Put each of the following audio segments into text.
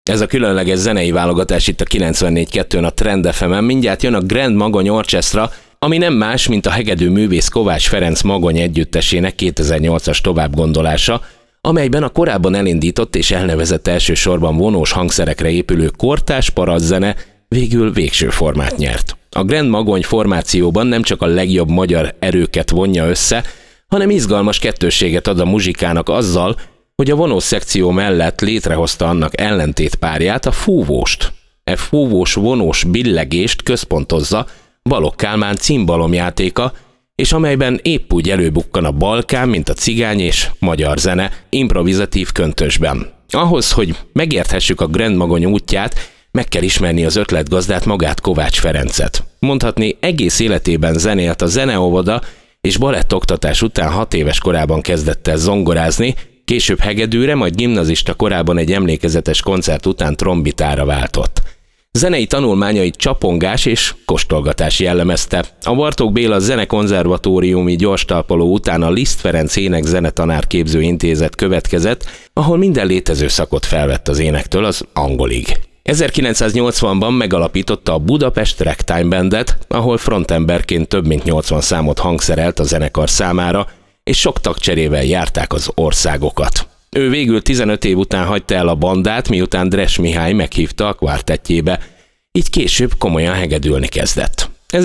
Ez a különleges zenei válogatás itt a 94.2-n a Trend FM-en. Mindjárt jön a Grand Magony Orchestra, ami nem más, mint a hegedű művész Kovács Ferenc Magony együttesének 2008-as továbbgondolása, amelyben a korábban elindított és elnevezett elsősorban vonós hangszerekre épülő kortárs parasztzene végül végső formát nyert. A Grand Magony formációban nem csak a legjobb magyar erőket vonja össze, hanem izgalmas kettősséget ad a muzsikának azzal, hogy a vonós szekció mellett létrehozta annak ellentétpárját, a fúvóst. E fúvós vonós billegést központozza Balogh Kálmán cimbalomjátéka, és amelyben épp úgy előbukkan a balkán, mint a cigány és magyar zene improvizatív köntösben. Ahhoz, hogy megérthessük a Grand Magony útját, meg kell ismerni az ötletgazdát, magát, Kovács Ferencet. Mondhatni, egész életében zenélt, a zeneóvoda és balettoktatás után 6 éves korában kezdett el zongorázni, később hegedűre, majd gimnazista korában egy emlékezetes koncert után trombitára váltott. Zenei tanulmányait csapongás és kóstolgatás jellemezte. A Bartók Béla Zenekonzervatóriumi gyorstalpaló után a Liszt Ferenc ének-zenetanárképző intézet következett, ahol minden létező szakot felvett az énektől az angolig. 1980-ban megalapította a Budapest Ragtime Bandet, ahol frontemberként több mint 80 számot hangszerelt a zenekar számára, és sok tagcserével járták az országokat. Ő végül 15 év után hagyta el a bandát, miután Dres Mihály meghívta a kvártettjébe, így később komolyan hegedülni kezdett.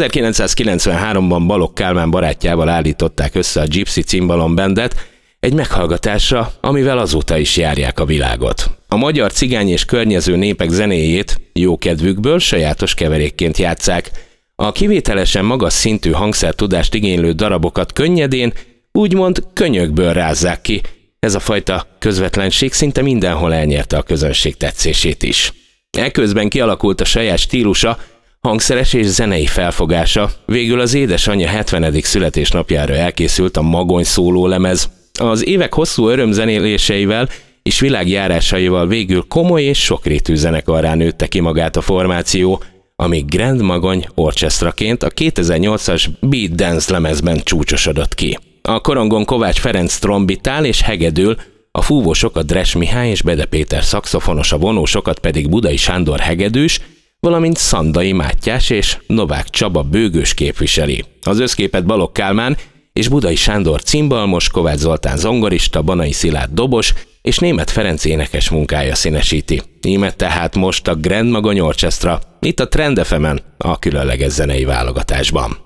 1993-ban Balogh Kálmán barátjával állították össze a Gypsy Cimbalom Bandet egy meghallgatásra, amivel azóta is járják a világot. A magyar, cigány és környező népek zenéjét jókedvükből sajátos keverékként játsszák. A kivételesen magas szintű hangszertudást igénylő darabokat könnyedén, úgymond könyökből rázzák ki. Ez a fajta közvetlenség szinte mindenhol elnyerte a közönség tetszését is. Eközben kialakult a saját stílusa, hangszeres és zenei felfogása, végül az édesanyja 70. születésnapjára elkészült a Magony szólólemez. Az évek hosszú örömzenéléseivel és világjárásaival végül komoly és sokrétű zenekarrá nőtte ki magát a formáció, ami Grand Magony Orchestraként a 2008-as Beat Dance lemezben csúcsosodott ki. A korongon Kovács Ferenc trombitál és hegedül, a fúvósok a Dres Mihály és Bede Péter szaxofonos, a vonósokat pedig Budai Sándor hegedűs, valamint Szandai Mátyás és Novák Csaba bőgős képviseli. Az összképet Balogh Kálmán és Budai Sándor cimbalmos, Kovács Zoltán zongorista, Banai Szilárd dobos és Németh Ferenc énekes munkája színesíti. Íme tehát most a Grand Magony Orchestra, itt a Trend FM-en, a különleges zenei válogatásban.